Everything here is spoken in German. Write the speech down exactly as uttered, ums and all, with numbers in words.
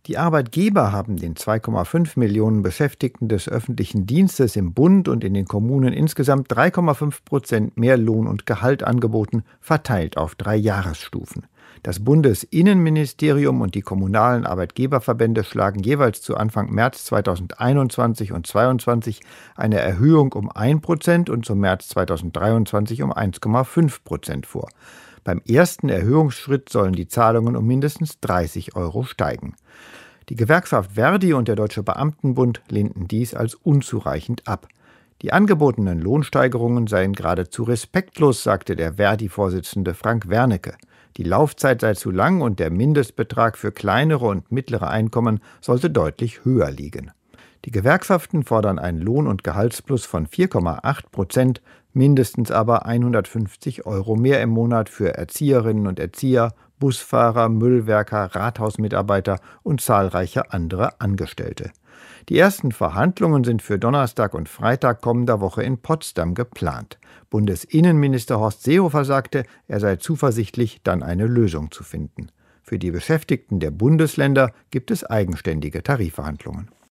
Die Arbeitgeber haben den zwei Komma fünf Millionen Beschäftigten des öffentlichen Dienstes im Bund und in den Kommunen insgesamt drei Komma fünf Prozent mehr Lohn und Gehalt angeboten, verteilt auf drei Jahresstufen. Das Bundesinnenministerium und die kommunalen Arbeitgeberverbände schlagen jeweils zu Anfang März zweitausendeinundzwanzig und zweitausendzweiundzwanzig eine Erhöhung um ein Prozent und zum März zweitausenddreiundzwanzig um eins Komma fünf Prozent vor. Beim ersten Erhöhungsschritt sollen die Zahlungen um mindestens dreißig Euro steigen. Die Gewerkschaft Verdi und der Deutsche Beamtenbund lehnten dies als unzureichend ab. Die angebotenen Lohnsteigerungen seien geradezu respektlos, sagte der Verdi-Vorsitzende Frank Wernicke. Die Laufzeit sei zu lang und der Mindestbetrag für kleinere und mittlere Einkommen sollte deutlich höher liegen. Die Gewerkschaften fordern einen Lohn- und Gehaltsplus von vier Komma acht Prozent, mindestens aber hundertfünfzig Euro mehr im Monat für Erzieherinnen und Erzieher, Busfahrer, Müllwerker, Rathausmitarbeiter und zahlreiche andere Angestellte. Die ersten Verhandlungen sind für Donnerstag und Freitag kommender Woche in Potsdam geplant. Bundesinnenminister Horst Seehofer sagte, er sei zuversichtlich, dann eine Lösung zu finden. Für die Beschäftigten der Bundesländer gibt es eigenständige Tarifverhandlungen.